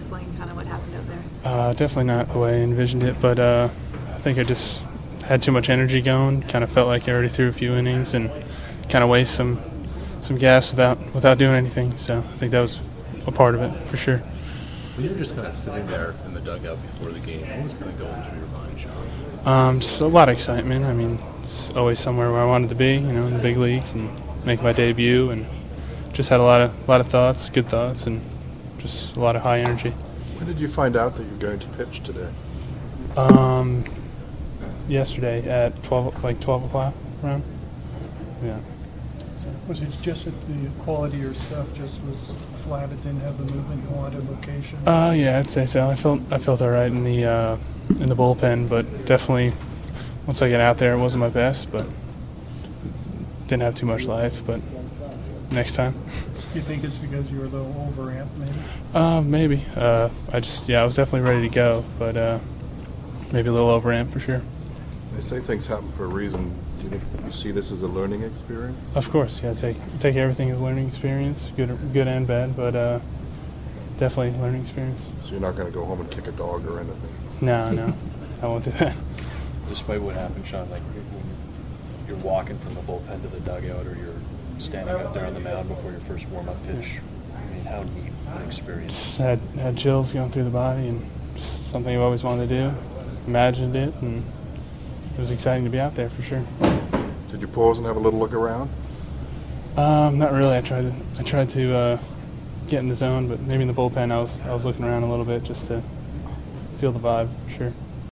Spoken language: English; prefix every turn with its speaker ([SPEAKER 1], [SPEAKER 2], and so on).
[SPEAKER 1] explain kind of what happened out there?
[SPEAKER 2] Definitely not the way I envisioned it, but I think I just had too much energy going. Kind of felt like I already threw a few innings and kind of waste some gas without doing anything. So I think that was a part of it for sure.
[SPEAKER 3] When you were just kind of sitting there in the dugout before the game, what was kind of going through your mind, Sean?
[SPEAKER 2] Just a lot of excitement. I mean, it's always somewhere where I wanted to be, in the big leagues and make my debut, and just had a lot of thoughts, good thoughts, and just a lot of high energy.
[SPEAKER 4] When did you find out that you're going to pitch today?
[SPEAKER 2] Yesterday at 12 o'clock around. Yeah.
[SPEAKER 5] Was it just that the quality of your stuff just was flat? It didn't have the movement you wanted, location?
[SPEAKER 2] Yeah, I'd say so. I felt all right in the bullpen, but definitely once I got out there, it wasn't my best, but didn't have too much life. But next time.
[SPEAKER 5] You think it's because you were a little overamped, maybe?
[SPEAKER 2] Maybe. I was definitely ready to go, but maybe a little overamped for sure.
[SPEAKER 4] They say things happen for a reason. Do you think you see this as a learning experience?
[SPEAKER 2] Of course, yeah. Take everything as a learning experience, good and bad, but definitely a learning experience.
[SPEAKER 4] So you're not going to go home and kick a dog or anything?
[SPEAKER 2] No, I won't do that.
[SPEAKER 3] Despite what happened, Sean, like when you're walking from the bullpen to the dugout, or you're standing out there on the mound before your first warm-up pitch, I mean, how neat an experience.
[SPEAKER 2] Just had chills going through the body, and just something I've always wanted to do. Imagined it, and it was exciting to be out there for sure.
[SPEAKER 4] Did you pause and have a little look around?
[SPEAKER 2] Not really. I tried to get in the zone, but maybe in the bullpen I was looking around a little bit just to feel the vibe for sure.